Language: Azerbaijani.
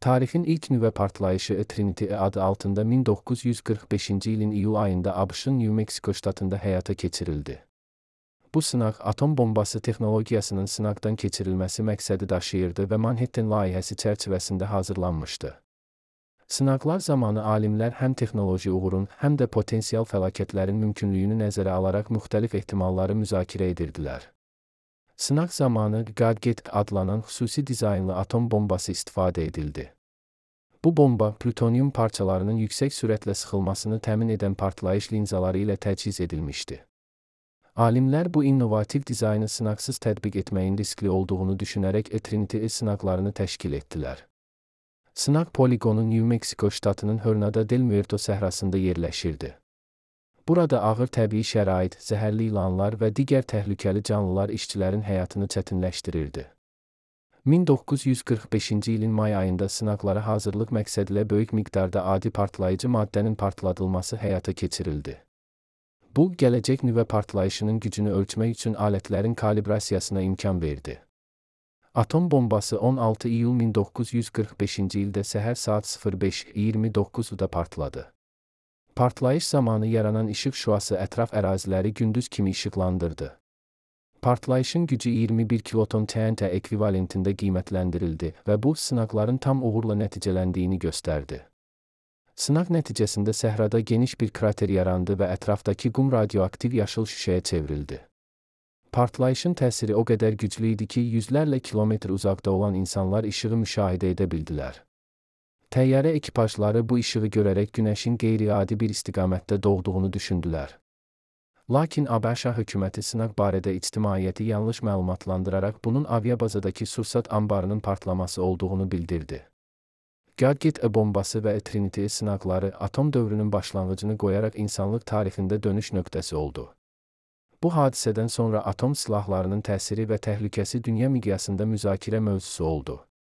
Tarixin ilk nüvə partlayışı Trinity adı altında 1945-ci ilin iyul ayında ABŞ-ın New Mexico ştatında həyata keçirildi. Bu sınaq atom bombası texnologiyasının sınaqdan keçirilməsi məqsədi daşıyırdı və Manhattan layihəsi çərçivəsində hazırlanmışdı. Sınaqlar zamanı alimlər həm texnoloji uğurun, həm də potensial fəlakətlərin mümkünlüyünü nəzərə alaraq müxtəlif ehtimalları müzakirə edirdilər. Sınaq zamanı Gadget adlanan xüsusi dizaynlı atom bombası istifadə edildi. Bu bomba, plütonyum parçalarının yüksək sürətlə sıxılmasını təmin edən partlayış linzaları ilə təchiz edilmişdi. Alimlər bu innovativ dizaynı sınaqsız tətbiq etməyin riskli olduğunu düşünərək Trinity sınaqlarını təşkil etdilər. Sınaq poligonu New Mexico ştatının Hernando del Muerto səhrasında yerləşirdi. Burada ağır təbii şərait, zəhərli ilanlar və digər təhlükəli canlılar işçilərin həyatını çətinləşdirirdi. 1945-ci ilin may ayında sınaqlara hazırlıq məqsədilə böyük miqdarda adi partlayıcı maddənin partladılması həyata keçirildi. Bu, gələcək nüvə partlayışının gücünü ölçmək üçün alətlərin kalibrasiyasına imkan verdi. Atom bombası 16 iyul 1945-ci ildə səhər saat 05:29-da partladı. Partlayış zamanı yaranan işıq şüası ətraf əraziləri gündüz kimi işıqlandırdı. Partlayışın gücü 21 kiloton TNT ekvivalentində qiymətləndirildi və bu, sınaqların tam uğurla nəticələndiyini göstərdi. Sınaq nəticəsində səhrada geniş bir krater yarandı və ətrafdakı qum radioaktiv yaşıl şüşəyə çevrildi. Partlayışın təsiri o qədər güclü idi ki, yüzlərlə kilometr uzaqda olan insanlar işığı müşahidə edə bildilər. Təyyarə ekipajları bu işığı görərək günəşin qeyri-adi bir istiqamətdə doğduğunu düşündülər. Lakin ABŞ hökuməti sınaq barədə ictimaiyyəti yanlış məlumatlandıraraq bunun aviabazadakı sursat anbarının partlaması olduğunu bildirdi. Gadget bombası və Trinity sınaqları atom dövrünün başlanğıcını qoyaraq insanlıq tarixində dönüş nöqtəsi oldu. Bu hadisədən sonra atom silahlarının təsiri və təhlükəsi dünya miqyasında müzakirə mövzusu oldu.